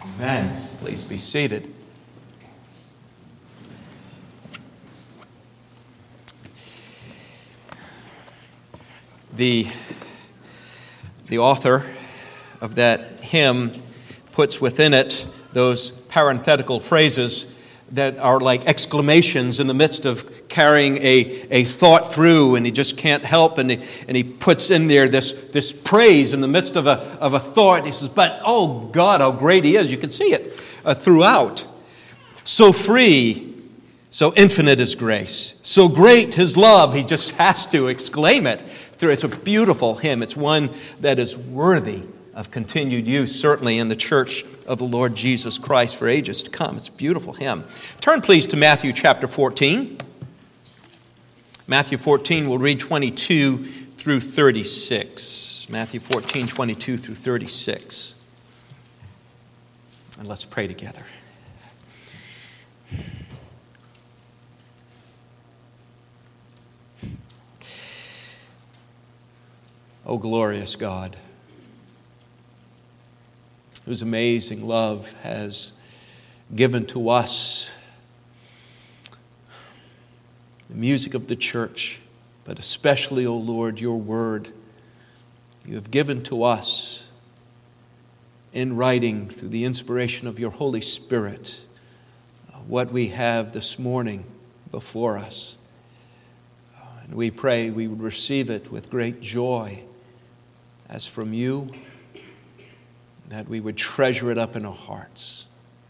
Amen. Please be seated. The author of that hymn puts within it those parenthetical phrases that are like exclamations in the midst of carrying a thought through, and he just can't help, and he puts in there this praise in the midst of a thought. He says, but oh God, how great he is. You can see it throughout. So free, so infinite his grace, so great his love. He just has to exclaim it through. It's a beautiful hymn. It's one that is worthy of continued use, certainly in the church of the Lord Jesus Christ for ages to come. It's a beautiful hymn. Turn please to Matthew chapter 14. Matthew 14, we'll read 22 through 36. Matthew 14, 22 through 36. And let's pray together. O glorious God, whose amazing love has given to us the music of the church, but especially, O Lord, your word. You have given to us in writing through the inspiration of your Holy Spirit what we have this morning before us. And we pray we would receive it with great joy as from you, that we would treasure it up in our hearts,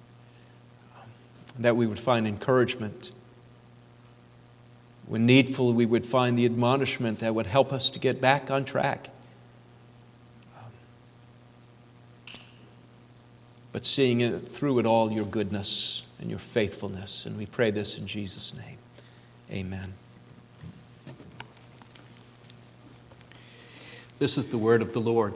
that we would find encouragement. When needful, we would find the admonishment that would help us to get back on track. But seeing it through it all, your goodness and your faithfulness. And we pray this in Jesus' name. Amen. This is the word of the Lord.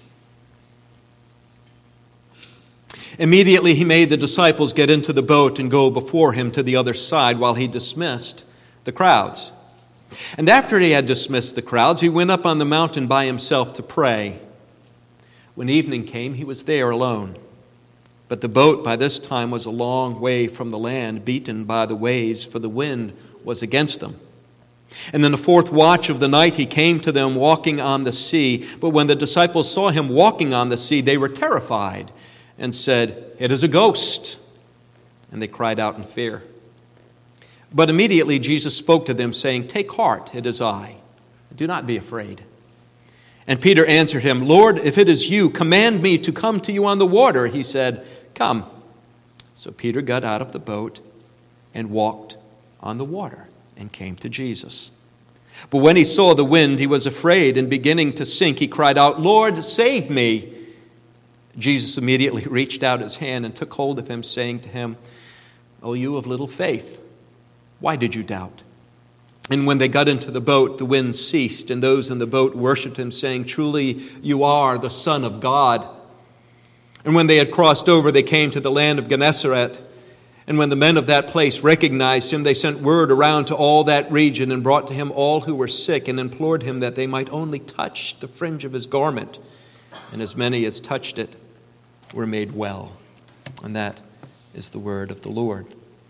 Immediately he made the disciples get into the boat and go before him to the other side while he dismissed the crowds. And after he had dismissed the crowds, he went up on the mountain by himself to pray. When evening came, he was there alone. But the boat by this time was a long way from the land, beaten by the waves, for the wind was against them. And in the fourth watch of the night he came to them walking on the sea. But when the disciples saw him walking on the sea, they were terrified and said, "It is a ghost." And they cried out in fear. But immediately Jesus spoke to them, saying, "Take heart, it is I. Do not be afraid." And Peter answered him, "Lord, if it is you, command me to come to you on the water." He said, "Come." So Peter got out of the boat and walked on the water and came to Jesus. But when he saw the wind, he was afraid, and beginning to sink, he cried out, "Lord, save me." Jesus immediately reached out his hand and took hold of him, saying to him, "O you of little faith, why did you doubt?" And when they got into the boat, the wind ceased, and those in the boat worshipped him, saying, "Truly you are the Son of God." And when they had crossed over, they came to the land of Gennesaret. And when the men of that place recognized him, they sent word around to all that region and brought to him all who were sick and implored him that they might only touch the fringe of his garment. And as many as touched it were made well. And that is the word of the Lord.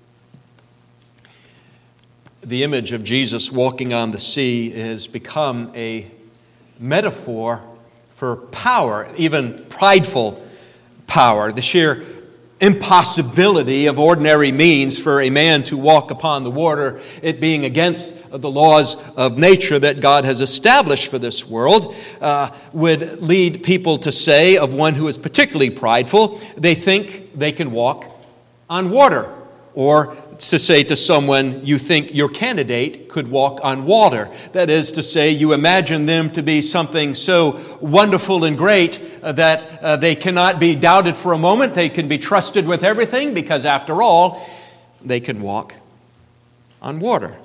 The image of Jesus walking on the sea has become a metaphor for power, even prideful power. The sheer impossibility of ordinary means for a man to walk upon the water, it being against the laws of nature that God has established for this world, would lead people to say of one who is particularly prideful, they think they can walk on water. Or to say to someone, you think your candidate could walk on water. That is to say, you imagine them to be something so wonderful and great that they cannot be doubted for a moment. They can be trusted with everything because, after all, they can walk on water.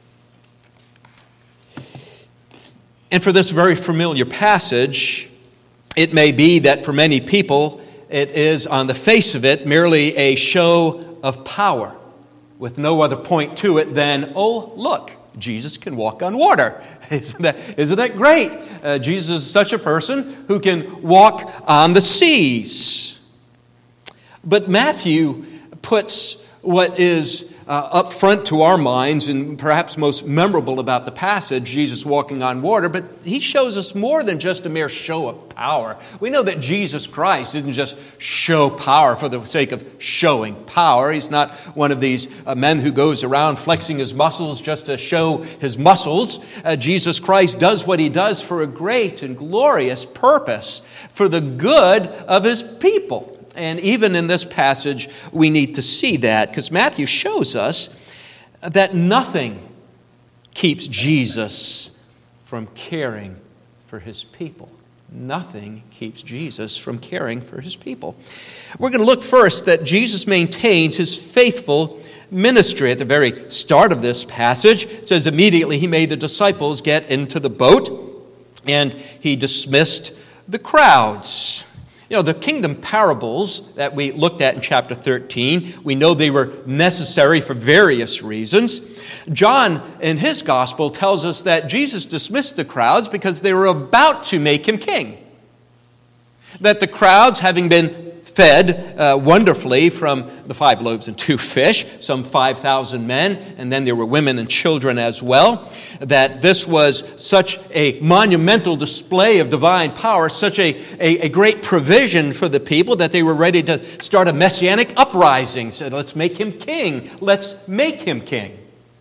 And for this very familiar passage, it may be that for many people, it is on the face of it merely a show of power, with no other point to it than, oh, look, Jesus can walk on water. Isn't that great? Jesus is such a person who can walk on the seas. But Matthew puts what is up front to our minds and perhaps most memorable about the passage, Jesus walking on water, but he shows us more than just a mere show of power. We know that Jesus Christ didn't just show power for the sake of showing power. He's not one of these men who goes around flexing his muscles just to show his muscles. Jesus Christ does what he does for a great and glorious purpose, for the good of his people. And even in this passage, we need to see that, because Matthew shows us that nothing keeps Jesus from caring for his people. Nothing keeps Jesus from caring for his people. We're going to look first that Jesus maintains his faithful ministry. At the very start of this passage, it says immediately he made the disciples get into the boat and he dismissed the crowds. You know, the kingdom parables that we looked at in chapter 13, we know they were necessary for various reasons. John, in his gospel, tells us that Jesus dismissed the crowds because they were about to make him king. That the crowds, having been fed wonderfully from the 5 loaves and 2 fish, some 5,000 men, and then there were women and children as well, that this was such a monumental display of divine power, such a great provision for the people that they were ready to start a messianic uprising. Said, let's make him king. Let's make him king.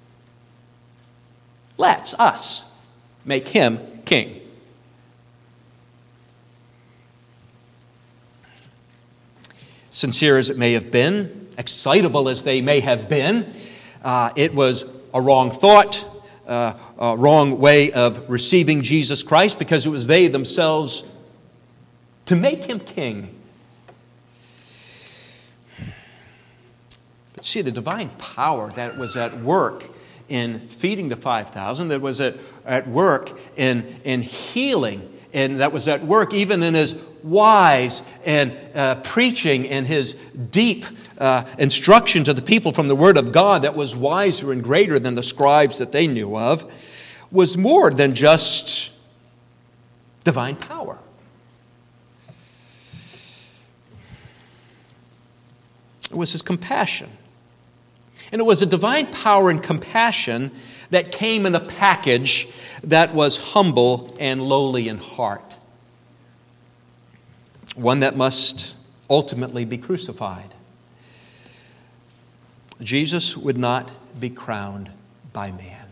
Let's, us, make him king. Sincere as it may have been, excitable as they may have been, it was a wrong thought, a wrong way of receiving Jesus Christ, because it was they themselves to make him king. But see, the divine power that was at work in feeding the 5,000, that was at work in healing, and that was at work even in his wise and preaching and his deep instruction to the people from the Word of God that was wiser and greater than the scribes that they knew of, was more than just divine power. It was his compassion. And it was a divine power and compassion that came in a package that was humble and lowly in heart. One that must ultimately be crucified. Jesus would not be crowned by man.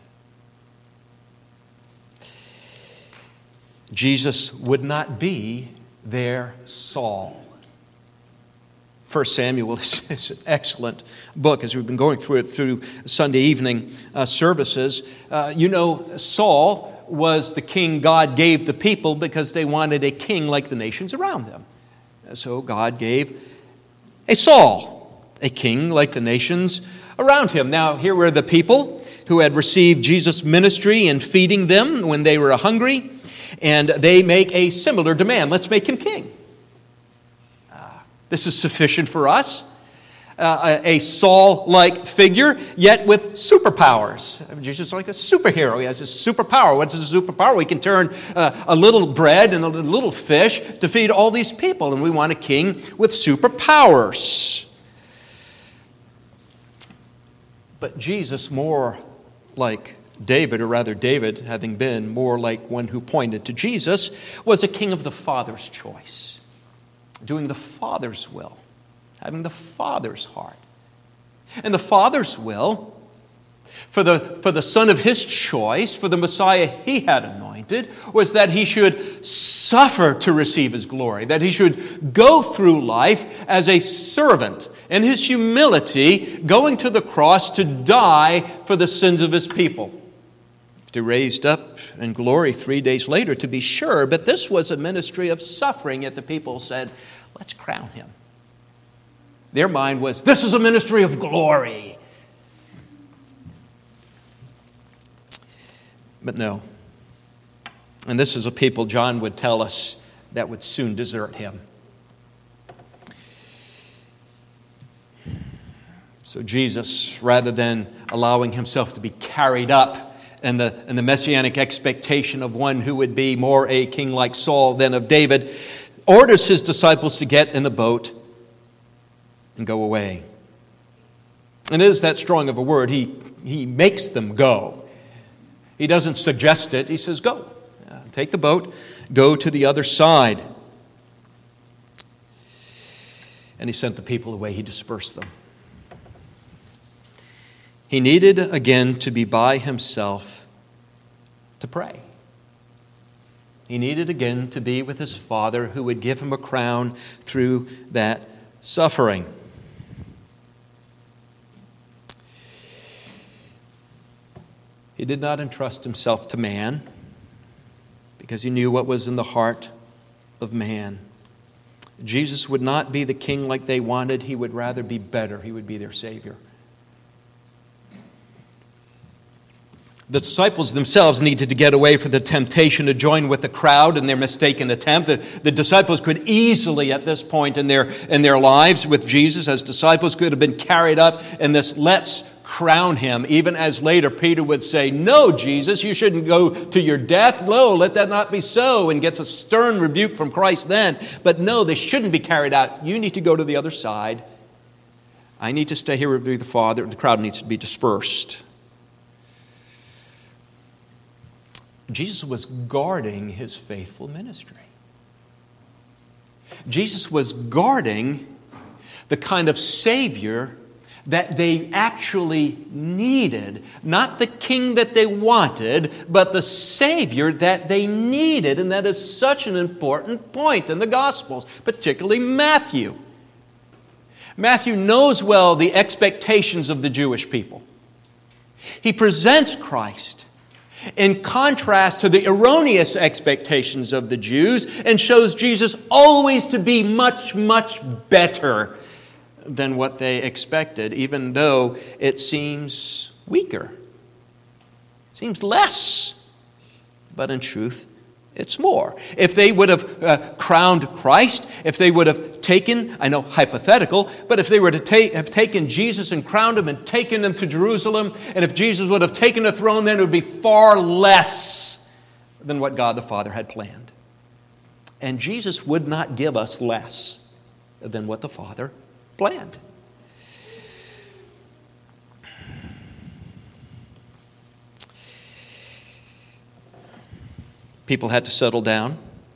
Jesus would not be their Saul. 1 Samuel is an excellent book as we've been going through it through Sunday evening services. Saul was the king God gave the people because they wanted a king like the nations around them. So God gave a Saul, a king like the nations around him. Now, here were the people who had received Jesus' ministry and feeding them when they were hungry, and they make a similar demand. Let's make him king. This is sufficient for us. A Saul-like figure, yet with superpowers. Jesus is like a superhero. He has a superpower. What's a superpower? We can turn a little bread and a little fish to feed all these people, and we want a king with superpowers. But Jesus, more like David, or rather David, having been more like one who pointed to Jesus, was a king of the Father's choice. Doing the Father's will, having the Father's heart. And the Father's will, for the Son of his choice, for the Messiah he had anointed, was that he should suffer to receive his glory, that he should go through life as a servant, in his humility, going to the cross to die for the sins of his people. To raised up in glory 3 days later, to be sure. But this was a ministry of suffering, yet the people said, let's crown him. Their mind was, this is a ministry of glory. But no. And this is a people, John would tell us, that would soon desert him. So Jesus, rather than allowing himself to be carried up and the messianic expectation of one who would be more a king like Saul than of David, orders his disciples to get in the boat and go away. And it is that strong of a word. He makes them go. He doesn't suggest it. He says, go. Take the boat. Go to the other side. And he sent the people away. He dispersed them. He needed again to be by himself to pray. He needed again to be with his Father, who would give him a crown through that suffering. He did not entrust himself to man because he knew what was in the heart of man. Jesus would not be the king like they wanted. He would rather be better. He would be their Savior. The disciples themselves needed to get away from the temptation to join with the crowd in their mistaken attempt. The disciples could easily, at this point in their lives with Jesus, as disciples, could have been carried up in this let's crown him, even as later Peter would say, no, Jesus, you shouldn't go to your death. No, let that not be so, and gets a stern rebuke from Christ then. But no, they shouldn't be carried out. You need to go to the other side. I need to stay here with the Father. The crowd needs to be dispersed. Jesus was guarding his faithful ministry. Jesus was guarding the kind of Savior that they actually needed. Not the king that they wanted, but the Savior that they needed. And that is such an important point in the Gospels, particularly Matthew. Matthew knows well the expectations of the Jewish people. He presents Christ in contrast to the erroneous expectations of the Jews, and shows Jesus always to be much, much better than what they expected, even though it seems weaker, seems less. But in truth, it's more. If they would have crowned Christ, if they would have taken, I know hypothetical, but if they were to have taken Jesus and crowned him and taken him to Jerusalem, and if Jesus would have taken the throne, then it would be far less than what God the Father had planned. And Jesus would not give us less than what the Father planned. People had to settle down.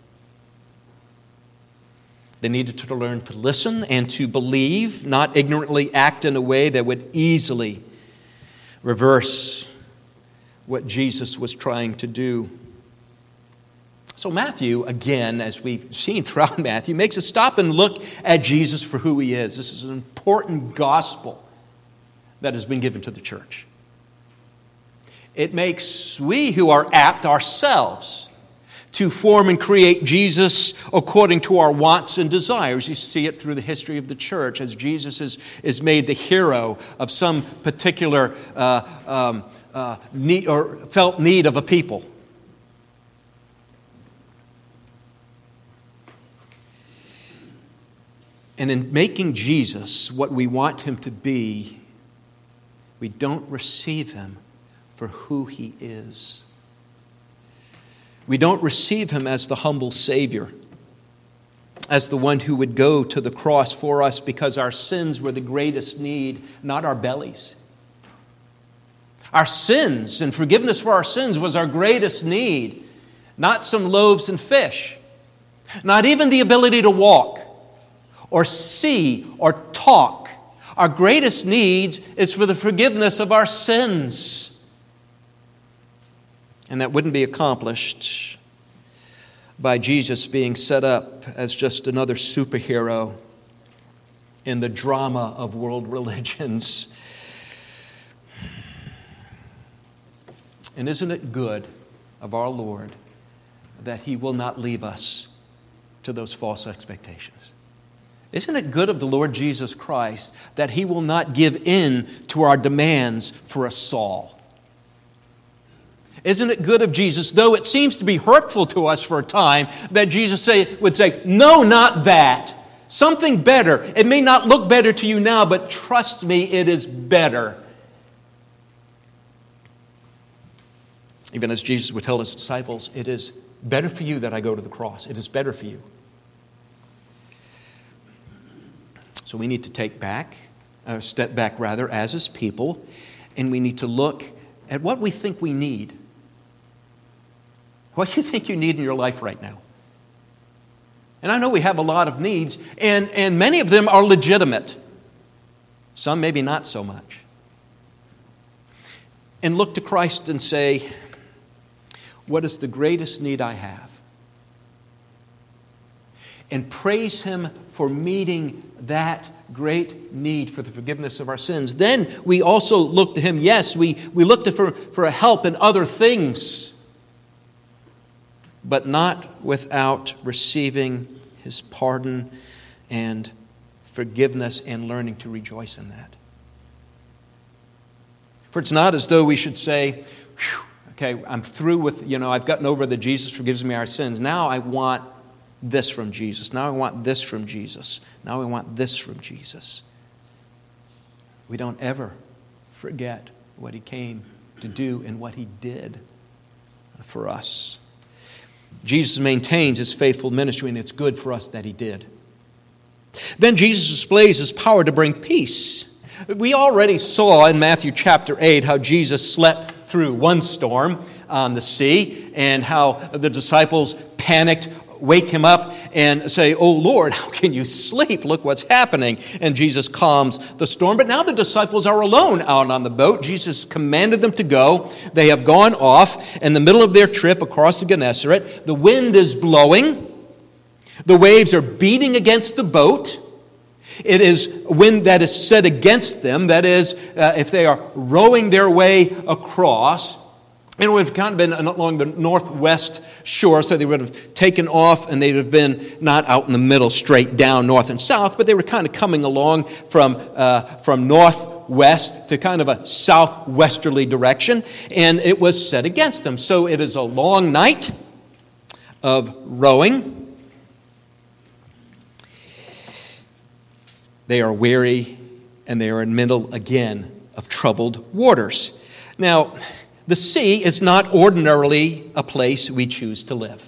They needed to learn to listen and to believe, not ignorantly act in a way that would easily reverse what Jesus was trying to do. So Matthew, again, as we've seen throughout Matthew, makes us stop and look at Jesus for who he is. This is an important gospel that has been given to the church. It makes we who are apt ourselves to form and create Jesus according to our wants and desires. You see it through the history of the church as Jesus is made the hero of some particular need or felt need of a people. And in making Jesus what we want him to be, we don't receive him for who he is. We don't receive him as the humble Savior, as the one who would go to the cross for us because our sins were the greatest need, not our bellies. Our sins and forgiveness for our sins was our greatest need, not some loaves and fish, not even the ability to walk or see or talk. Our greatest needs is for the forgiveness of our sins. And that wouldn't be accomplished by Jesus being set up as just another superhero in the drama of world religions. And isn't it good of our Lord that he will not leave us to those false expectations? Isn't it good of the Lord Jesus Christ that he will not give in to our demands for a Saul? Isn't it good of Jesus, though it seems to be hurtful to us for a time, that Jesus would say, no, not that. Something better. It may not look better to you now, but trust me, it is better. Even as Jesus would tell his disciples, it is better for you that I go to the cross. It is better for you. So we need to step back as His people, and we need to look at what we think we need. What do you think you need in your life right now? And I know we have a lot of needs, and many of them are legitimate. Some maybe not so much. And look to Christ and say, what is the greatest need I have? And praise Him for meeting that great need for the forgiveness of our sins. Then we also look to Him. Yes, we look to for a help in other things, but not without receiving His pardon and forgiveness and learning to rejoice in that. For it's not as though we should say, okay, I'm through with, I've gotten over that Jesus forgives me our sins. Now I want this from Jesus. Now I want this from Jesus. Now I want this from Jesus. We don't ever forget what He came to do and what He did for us. Jesus maintains His faithful ministry, and it's good for us that He did. Then Jesus displays His power to bring peace. We already saw in Matthew chapter 8 how Jesus slept through one storm on the sea, and how the disciples panicked, wake Him up and say, "Oh Lord, how can you sleep? Look what's happening." And Jesus calms the storm. But now the disciples are alone out on the boat. Jesus commanded them to go. They have gone off in the middle of their trip across the Gennesaret. The wind is blowing. The waves are beating against the boat. It is wind that is set against them. That is, if they are rowing their way across, and it would have kind of been along the northwest shore, so they would have taken off and they'd have been not out in the middle, straight down north and south, but they were kind of coming along from northwest to kind of a southwesterly direction, and it was set against them. So it is a long night of rowing. They are weary, and they are in the middle again of troubled waters. Now, the sea is not ordinarily a place we choose to live.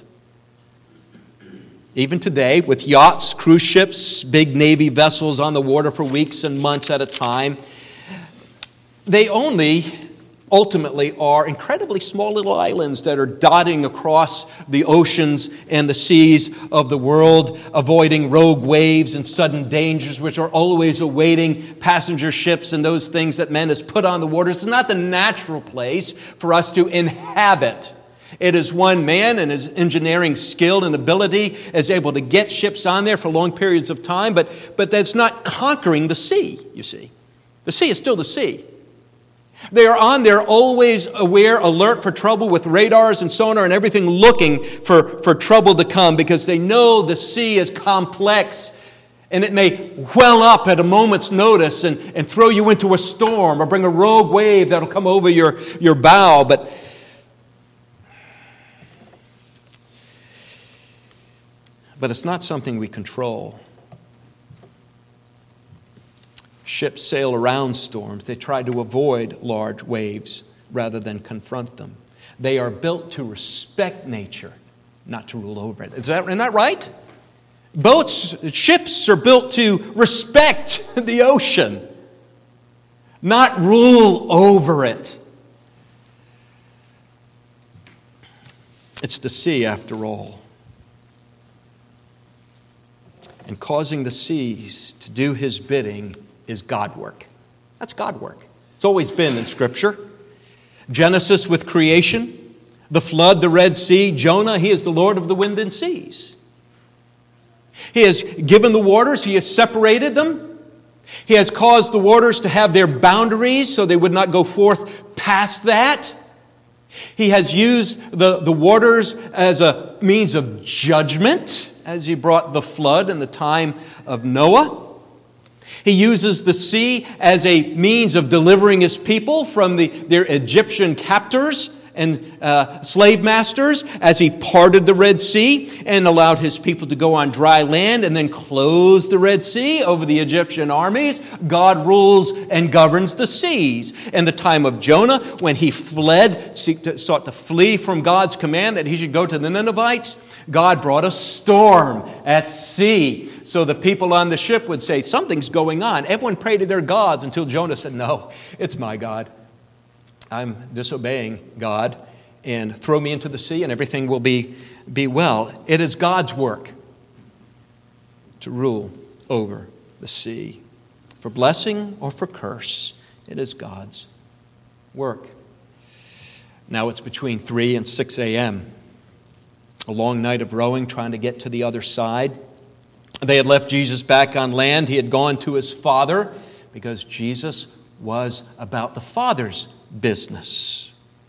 Even today, with yachts, cruise ships, big Navy vessels on the water for weeks and months at a time, they only ultimately are incredibly small little islands that are dotting across the oceans and the seas of the world, avoiding rogue waves and sudden dangers which are always awaiting passenger ships and those things that man has put on the waters. It's not the natural place for us to inhabit. It is one man and his engineering skill and ability is able to get ships on there for long periods of time, but that's not conquering the sea, you see. The sea is still the sea. They are on there always aware, alert for trouble with radars and sonar and everything, looking for trouble to come, because they know the sea is complex and it may well up at a moment's notice and throw you into a storm or bring a rogue wave that'll come over your bow. But it's not something we control. Ships sail around storms. They try to avoid large waves rather than confront them. They are built to respect nature, not to rule over it. Isn't that right? Ships are built to respect the ocean, not rule over it. It's the sea, after all. And causing the seas to do His bidding is God work. That's God work. It's always been in Scripture. Genesis with creation, the flood, the Red Sea, Jonah, He is the Lord of the wind and seas. He has given the waters, He has separated them. He has caused the waters to have their boundaries so they would not go forth past that. He has used the waters as a means of judgment as He brought the flood in the time of Noah. He uses the sea as a means of delivering His people from their Egyptian captors and slave masters as he parted the Red Sea and allowed his people to go on dry land and then closed the Red Sea over the Egyptian armies. God rules and governs the seas. In the time of Jonah, when he sought to flee from God's command that he should go to the Ninevites, God brought a storm at sea. So the people on the ship would say, something's going on. Everyone prayed to their gods until Jonah said, no, it's my God. I'm disobeying God, and throw me into the sea and everything will be well. It is God's work to rule over the sea. For blessing or for curse, it is God's work. Now it's between 3 and 6 a.m. A long night of rowing, trying to get to the other side. They had left Jesus back on land. He had gone to his Father because Jesus was about the Father's business.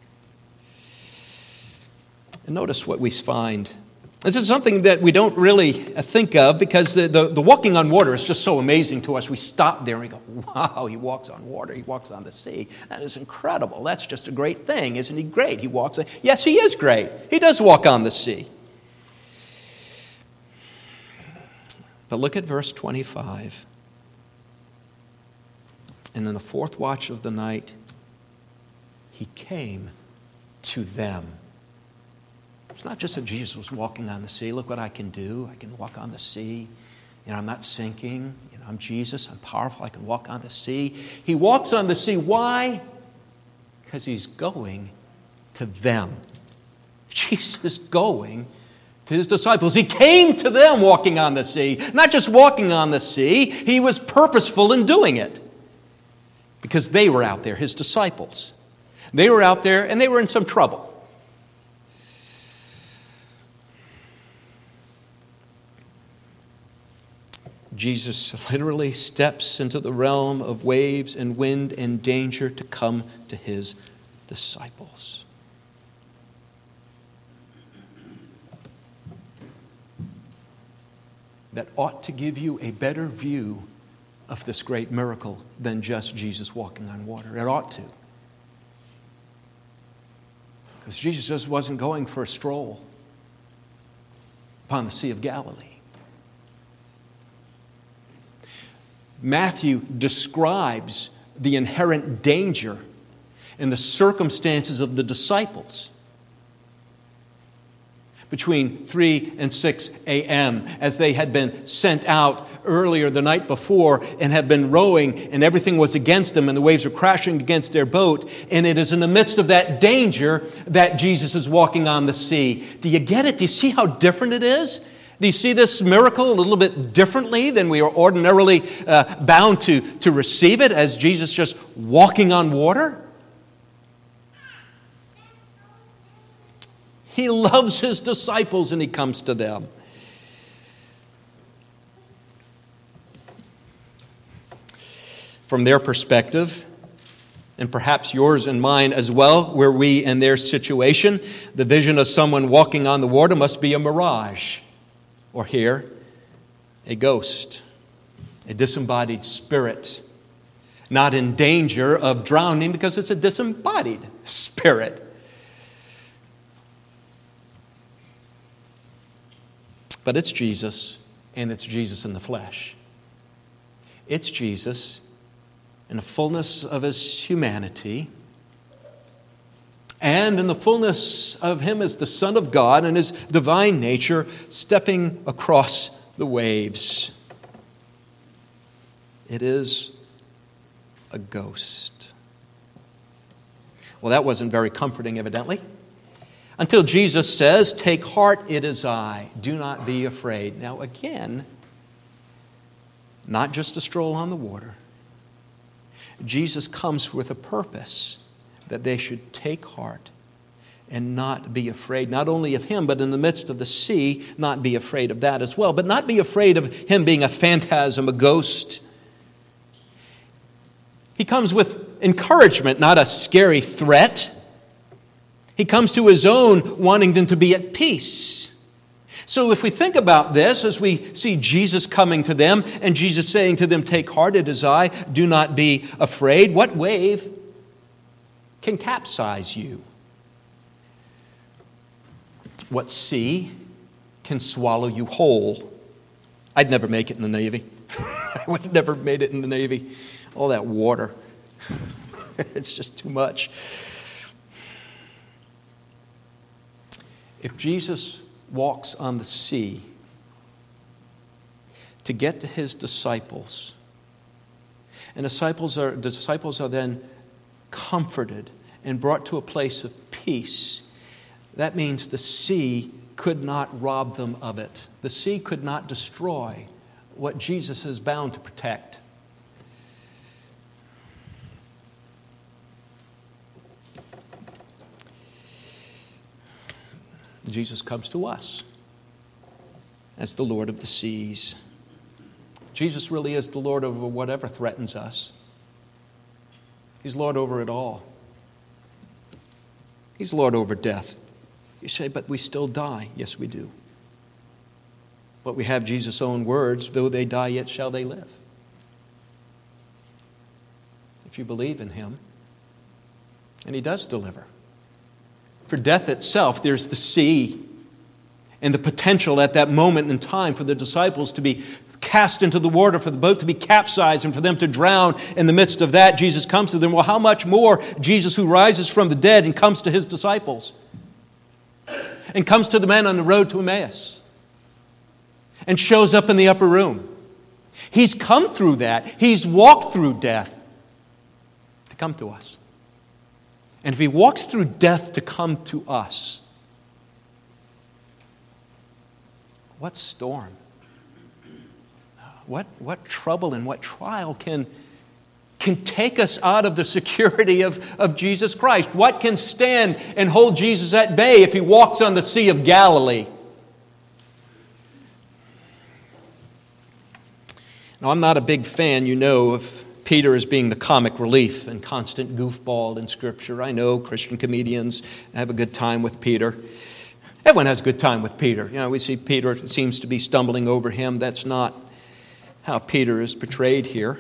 And notice what we find. This is something that we don't really think of because the walking on water is just so amazing to us. We stop there and we go, wow, he walks on water. He walks on the sea. That is incredible. That's just a great thing. Isn't he great? He walks on. Yes, he is great. He does walk on the sea. But look at verse 25. And in the fourth watch of the night, he came to them. It's not just that Jesus was walking on the sea. Look what I can do. I can walk on the sea. I'm not sinking. I'm Jesus. I'm powerful. I can walk on the sea. He walks on the sea. Why? Because he's going to them. Jesus is going to his disciples. He came to them walking on the sea. Not just walking on the sea. He was purposeful in doing it. Because they were out there, his disciples. They were out there and they were in some trouble. Jesus literally steps into the realm of waves and wind and danger to come to his disciples. That ought to give you a better view of this great miracle than just Jesus walking on water. It ought to. Because Jesus just wasn't going for a stroll upon the Sea of Galilee. Matthew describes the inherent danger and the circumstances of the disciples between 3 and 6 a.m. as they had been sent out earlier the night before and had been rowing and everything was against them and the waves were crashing against their boat. And it is in the midst of that danger that Jesus is walking on the sea. Do you get it? Do you see how different it is? Do you see this miracle a little bit differently than we are ordinarily bound to receive it as Jesus just walking on water? He loves his disciples and he comes to them. From their perspective, and perhaps yours and mine as well, were we in their situation, the vision of someone walking on the water must be a mirage. Or here, a ghost, a disembodied spirit, not in danger of drowning because it's a disembodied spirit. But it's Jesus, and it's Jesus in the flesh. It's Jesus in the fullness of his humanity, and in the fullness of him as the Son of God and his divine nature stepping across the waves. It is a ghost. Well, that wasn't very comforting, evidently. Until Jesus says, "Take heart, it is I. Do not be afraid." Now again, not just a stroll on the water. Jesus comes with a purpose that they should take heart and not be afraid, not only of him, but in the midst of the sea, not be afraid of that as well, but not be afraid of him being a phantasm, a ghost. He comes with encouragement, not a scary threat. He comes to his own wanting them to be at peace. So if we think about this, as we see Jesus coming to them and Jesus saying to them, "Take heart, it is I, do not be afraid," what wave can capsize you? What sea can swallow you whole? I'd never make it in the Navy. I would have never made it in the Navy. All that water. It's just too much. If Jesus walks on the sea to get to his disciples, and the disciples are then comforted and brought to a place of peace, that means the sea could not rob them of it. The sea could not destroy what Jesus is bound to protect. Jesus comes to us as the Lord of the seas. Jesus really is the Lord over whatever threatens us. He's Lord over it all. He's Lord over death. You say, but we still die. Yes, we do. But we have Jesus' own words, though they die, yet shall they live. If you believe in him, and he does deliver. For death itself, there's the sea and the potential at that moment in time for the disciples to be cast into the water, for the boat to be capsized, and for them to drown. In the midst of that, Jesus comes to them. Well, how much more Jesus, who rises from the dead and comes to his disciples and comes to the men on the road to Emmaus and shows up in the upper room. He's come through that. He's walked through death to come to us. And if he walks through death to come to us, what storm, what trouble and what trial can take us out of the security of Jesus Christ? What can stand and hold Jesus at bay if he walks on the Sea of Galilee? Now, I'm not a big fan, of Peter as being the comic relief and constant goofball in Scripture. I know Christian comedians have a good time with Peter. Everyone has a good time with Peter. We see Peter seems to be stumbling over him. That's not how Peter is portrayed here.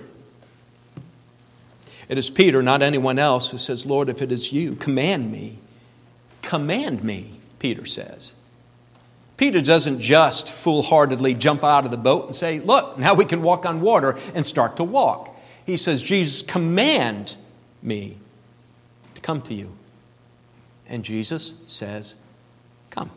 It is Peter, not anyone else, who says, Lord, if it is you, command me. Command me, Peter says. Peter doesn't just foolhardily jump out of the boat and say, look, now we can walk on water, and start to walk. He says, Jesus, command me to come to you. And Jesus says, come.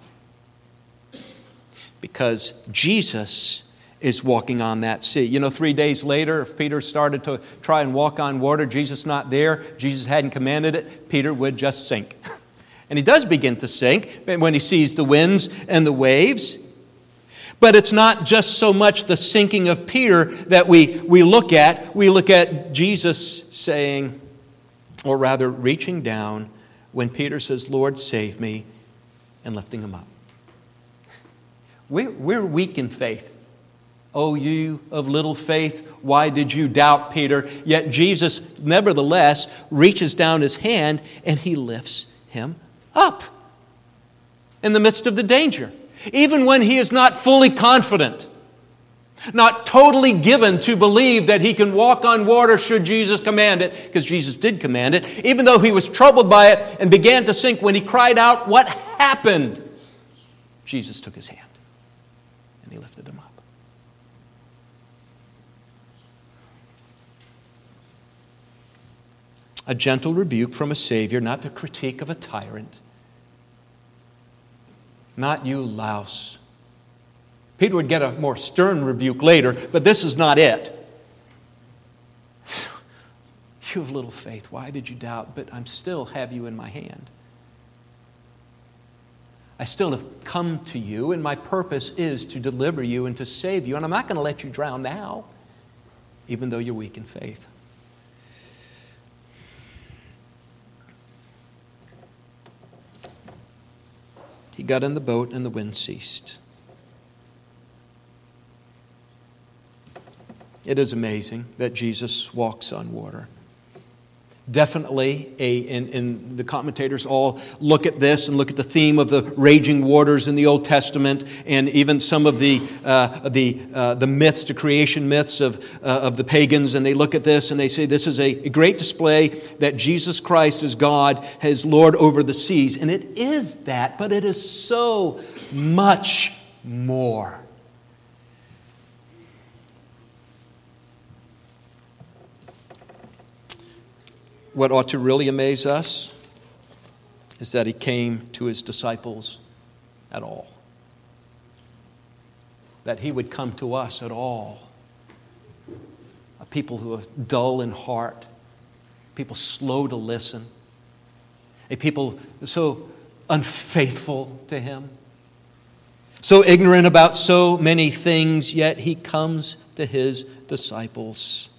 Because Jesus is walking on that sea. 3 days later, if Peter started to try and walk on water, Jesus not there, Jesus hadn't commanded it, Peter would just sink. And he does begin to sink when he sees the winds and the waves. But it's not just so much the sinking of Peter that we look at. We look at Jesus saying, or rather reaching down when Peter says, Lord, save me, and lifting him up. We're weak in faith. O you of little faith, why did you doubt, Peter? Yet Jesus, nevertheless, reaches down his hand and he lifts him up in the midst of the danger. Even when he is not fully confident, not totally given to believe that he can walk on water should Jesus command it, because Jesus did command it, even though he was troubled by it and began to sink, when he cried out, what happened? Jesus took his hand and he lifted him up. A gentle rebuke from a Savior, not the critique of a tyrant. Not you louse. Peter would get a more stern rebuke later, but this is not it. You have little faith. Why did you doubt? But I still have you in my hand. I still have come to you, and my purpose is to deliver you and to save you. And I'm not going to let you drown now, even though you're weak in faith. He got in the boat and the wind ceased. It is amazing that Jesus walks on water. definitely and the commentators all look at this and look at the theme of the raging waters in the Old Testament, and even some of the myths, the creation myths of the pagans, and they look at this and they say this is a great display that Jesus Christ is God, is Lord over the seas. And it is that, but it is so much more. What ought to really amaze us is that he came to his disciples at all. That he would come to us at all. A people who are dull in heart, people slow to listen, a people so unfaithful to him, so ignorant about so many things, yet he comes to his disciples.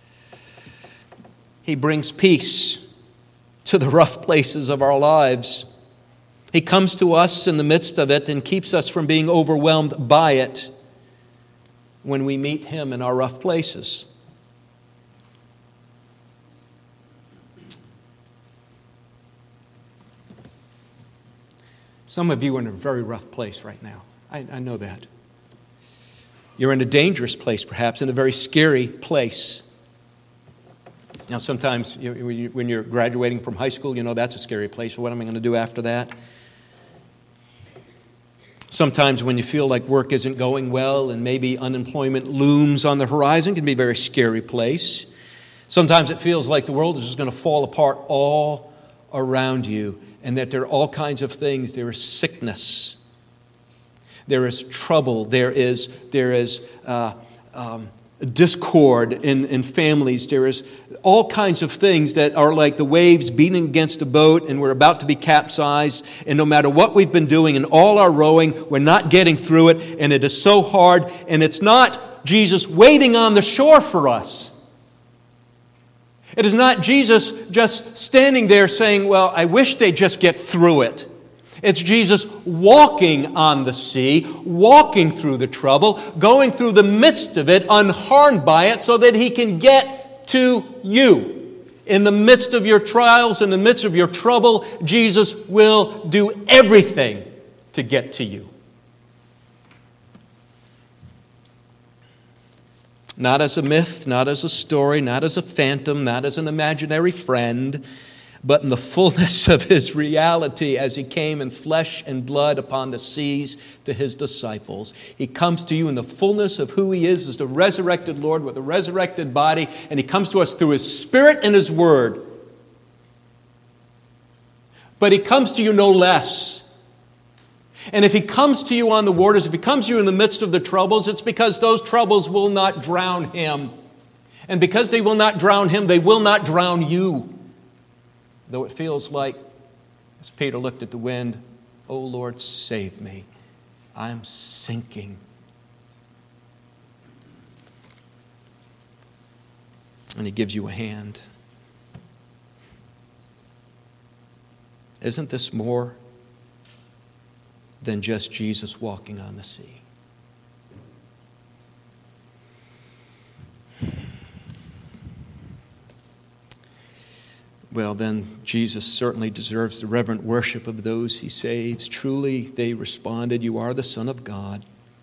He brings peace to the rough places of our lives. He comes to us in the midst of it and keeps us from being overwhelmed by it when we meet him in our rough places. Some of you are in a very rough place right now. I know that. You're in a dangerous place, perhaps, in a very scary place. Now, sometimes when you're graduating from high school, you know that's a scary place. What am I going to do after that? Sometimes when you feel like work isn't going well and maybe unemployment looms on the horizon, it can be a very scary place. Sometimes it feels like the world is just going to fall apart all around you, and that there are all kinds of things. There is sickness. There is trouble. There is discord in families. There is all kinds of things that are like the waves beating against a boat, and we're about to be capsized. And no matter what we've been doing and all our rowing, we're not getting through it, and it is so hard. And it's not Jesus waiting on the shore for us. It is not Jesus just standing there saying, well, I wish they'd just get through it. It's Jesus walking on the sea, walking through the trouble, going through the midst of it, unharmed by it, so that he can get to you. In the midst of your trials, in the midst of your trouble, Jesus will do everything to get to you. Not as a myth, not as a story, not as a phantom, not as an imaginary friend, but in the fullness of his reality as he came in flesh and blood upon the seas to his disciples. He comes to you in the fullness of who he is as the resurrected Lord with a resurrected body, and he comes to us through his Spirit and his Word. But he comes to you no less. And if he comes to you on the waters, if he comes to you in the midst of the troubles, it's because those troubles will not drown him. And because they will not drown him, they will not drown you. Though it feels like, as Peter looked at the wind, "Oh Lord, save me. I'm sinking." And he gives you a hand. Isn't this more than just Jesus walking on the sea? Well, then Jesus certainly deserves the reverent worship of those he saves. Truly, they responded, "You are the Son of God."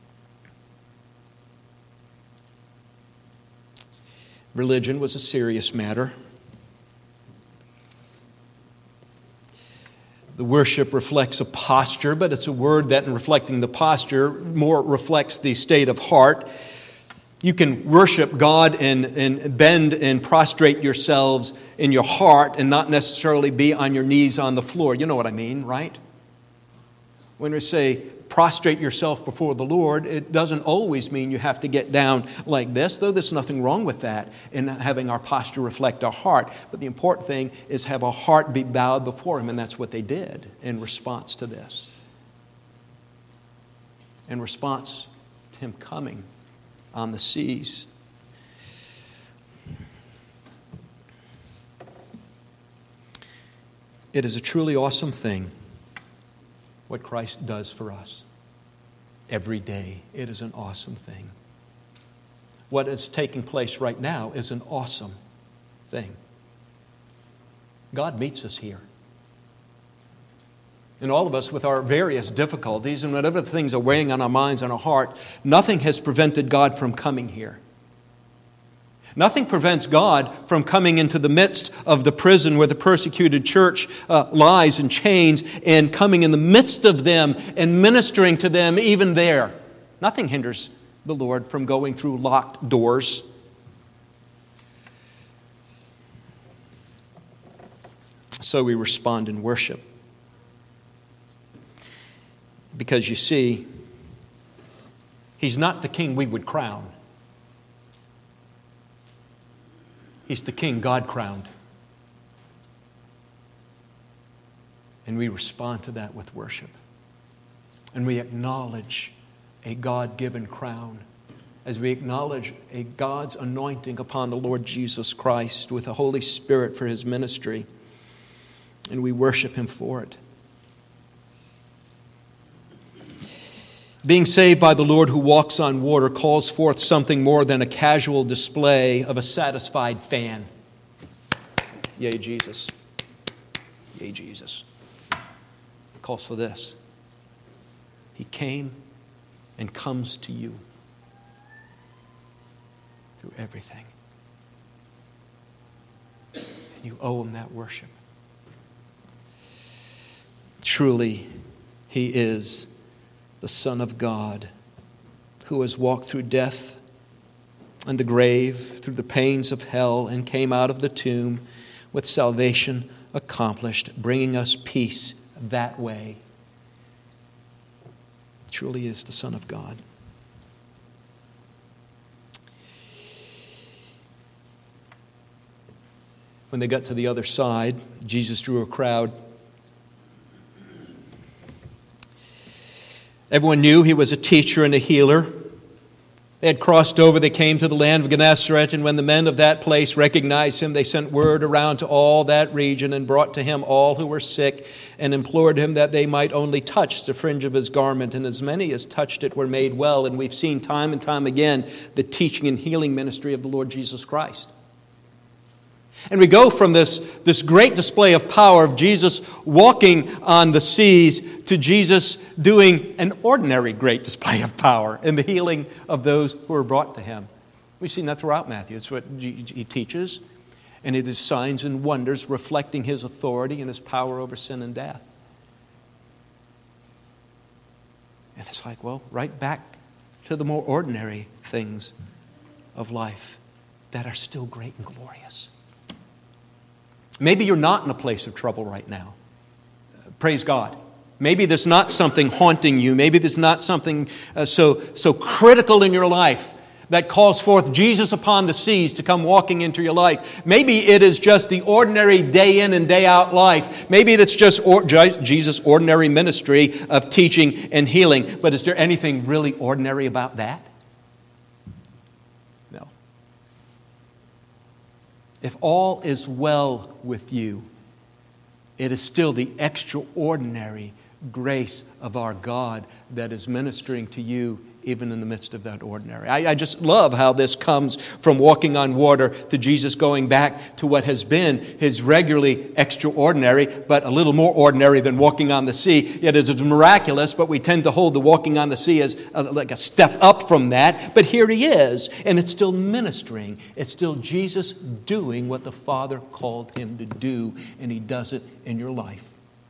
Religion was a serious matter. The worship reflects a posture, but it's a word that in reflecting the posture more reflects the state of heart. You can worship God and bend and prostrate yourselves in your heart and not necessarily be on your knees on the floor. You know what I mean, right? When we say prostrate yourself before the Lord, it doesn't always mean you have to get down like this, though there's nothing wrong with that in having our posture reflect our heart. But the important thing is have our heart be bowed before him, and that's what they did in response to this. In response to him coming on the seas. It is a truly awesome thing what Christ does for us every day. It is an awesome thing. What is taking place right now is an awesome thing. God meets us here. And all of us with our various difficulties and whatever things are weighing on our minds and our heart, nothing has prevented God from coming here. Nothing prevents God from coming into the midst of the prison where the persecuted church lies in chains and coming in the midst of them and ministering to them even there. Nothing hinders the Lord from going through locked doors. So we respond in worship. Because you see, He's not the king we would crown. He's the king God crowned. And we respond to that with worship. And we acknowledge a God-given crown as we acknowledge a God's anointing upon the Lord Jesus Christ with the Holy Spirit for His ministry. And we worship Him for it. Being saved by the Lord who walks on water calls forth something more than a casual display of a satisfied fan. Yea, Jesus. Yea, Jesus. It calls for this. He came and comes to you through everything. And you owe Him that worship. Truly, He is the Son of God, who has walked through death and the grave, through the pains of hell, and came out of the tomb with salvation accomplished, bringing us peace that way. Truly is the Son of God. When they got to the other side, Jesus drew a crowd. Everyone knew He was a teacher and a healer. They had crossed over, they came to the land of Gennesaret, and when the men of that place recognized Him, they sent word around to all that region and brought to Him all who were sick and implored Him that they might only touch the fringe of His garment. And as many as touched it were made well. And we've seen time and time again the teaching and healing ministry of the Lord Jesus Christ. And we go from this great display of power of Jesus walking on the seas to Jesus doing an ordinary great display of power in the healing of those who are brought to Him. We've seen that throughout Matthew. It's what He teaches. And it is signs and wonders reflecting His authority and His power over sin and death. And it's like, well, right back to the more ordinary things of life that are still great and glorious. Maybe you're not in a place of trouble right now. Praise God. Maybe there's not something haunting you. Maybe there's not something so critical in your life that calls forth Jesus upon the seas to come walking into your life. Maybe it is just the ordinary day in and day out life. Maybe it's just Jesus' ordinary ministry of teaching and healing. But is there anything really ordinary about that? No. If all is well with you, it is still the extraordinary grace of our God that is ministering to you even in the midst of that ordinary. I just love how this comes from walking on water to Jesus going back to what has been His regularly extraordinary, but a little more ordinary than walking on the sea. Yet it is miraculous, but we tend to hold the walking on the sea as like a step up from that. But here He is, and it's still ministering. It's still Jesus doing what the Father called Him to do, and He does it in your life.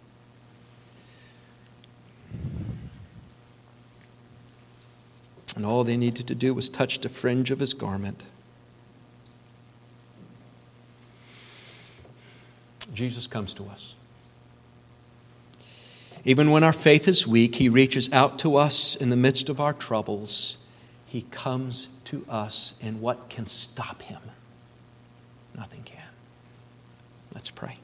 And all they needed to do was touch the fringe of His garment. Jesus comes to us. Even when our faith is weak, He reaches out to us in the midst of our troubles. He comes to us, and what can stop Him? Nothing can. Let's pray.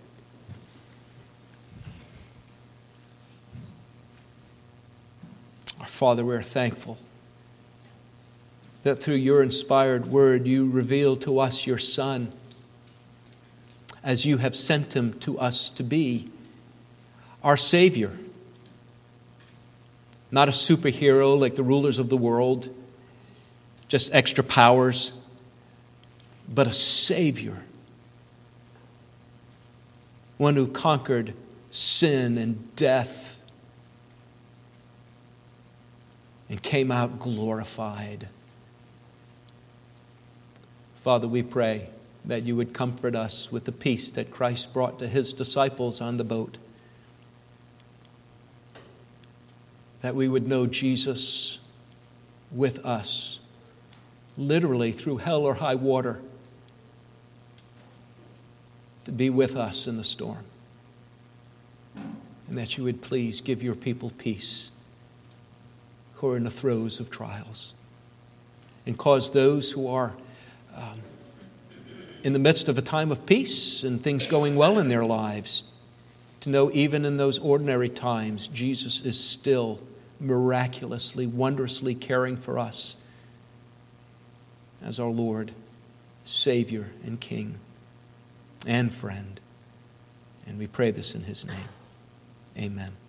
Our Father, we are thankful that through Your inspired word, You reveal to us Your Son as You have sent Him to us to be our Savior. Not a superhero like the rulers of the world, just extra powers, but a Savior. one who conquered sin and death and came out glorified. Father, we pray that you would comfort us with the peace that Christ brought to his disciples on the boat. That we would know Jesus with us, literally through hell or high water, to be with us in the storm. And that you would please give your people peace who are in the throes of trials, and cause those who are in the midst of a time of peace and things going well in their lives to know even in those ordinary times, Jesus is still miraculously, wondrously caring for us as our Lord, Savior, and King, and friend. And we pray this in his name. Amen.